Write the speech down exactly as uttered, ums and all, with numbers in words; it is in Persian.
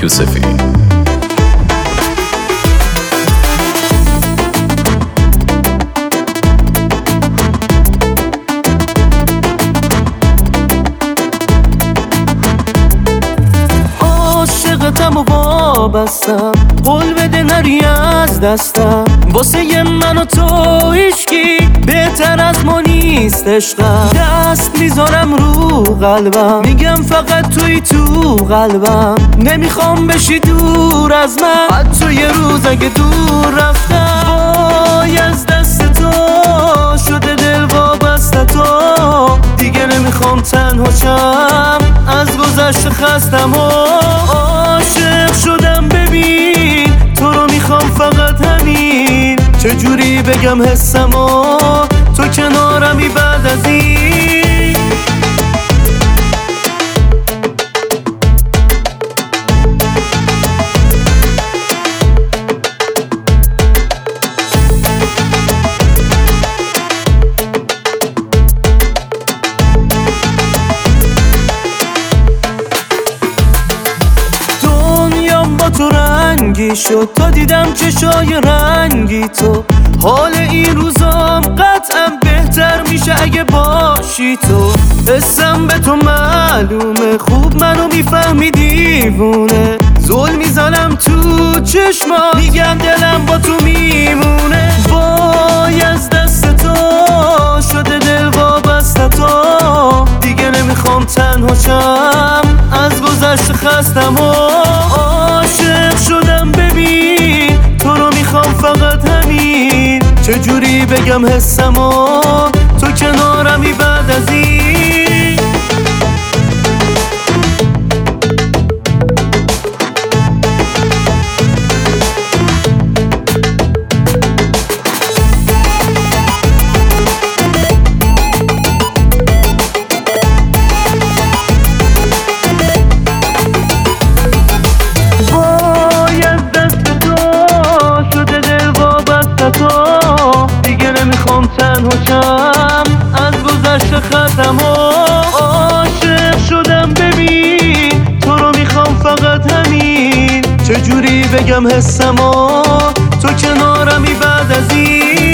یوسفی. عاشقتم و وابستم، قول بده نری از دستم. واسه من و تو هیچکی بهتر از ما نیست عشقم. دست میذارم رو قلبم، میگم فقط توی تو قلبم. نمیخوام بشی دور از من، حتی یه روز اگه دور رفتم. وای از دست تو شده دل وابسته تو، دیگه نمیخوام تنها شم، از گذشته خستم و عاشق شدم. ببین تو رو میخوام فقط همین، چجوری بگم حسم و تو کنارمی بعد از این. با تو رنگی شد تا دیدم چشای رنگی تو. حال این روزام قطعا بهتر میشه اگه باشی تو. حسم به تو معلومه، خوب منو میفهمی دیوونه. زل میزنم تو چشما، میگم دلم با تو میمونه. وای از دست تو شده دل وابسته تو، دیگه نمیخوام تنها شم، از گذشته خستم و عاشق شدم. ببین تو رو میخوام فقط همین، چجوری بگم حسم و تو کنارمی بعد از این. تنها شم، از گذشته خستم و عاشق شدم. ببین تو رو میخوام فقط همین، چجوری بگم حسم و تو کنارمی بعد از این.